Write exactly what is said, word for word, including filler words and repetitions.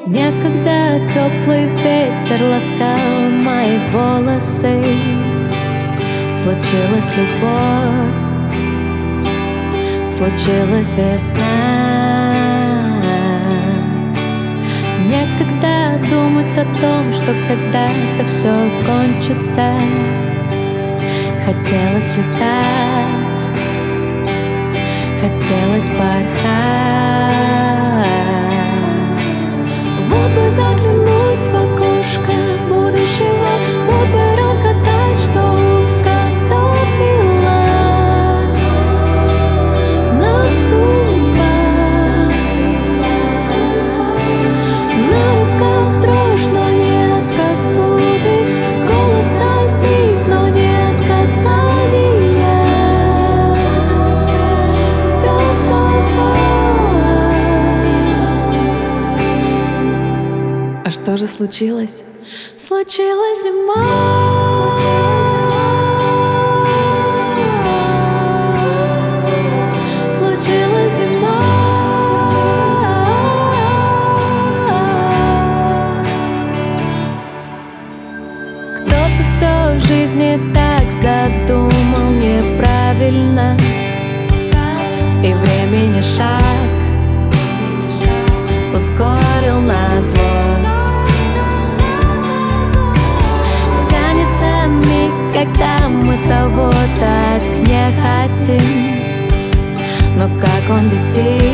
Некогда теплый ветер ласкал мои волосы. Случилась любовь, случилась весна. Некогда думать о том, что когда-то все кончится. Хотелось летать, хотелось порхать. Вот бы заглянуть в окошко будущего, вот бы разгадать, что уготовила нам судьба. На руках дрожь, но нет простуды, голос осип, но нет касания теплого. А что же случилось? Случилась зима. Случилась зима. Кто-то все в жизни так задумал неправильно, и времени шаг ускорил назло. Тянется миг, когда мы того так не хотим, но как он летит,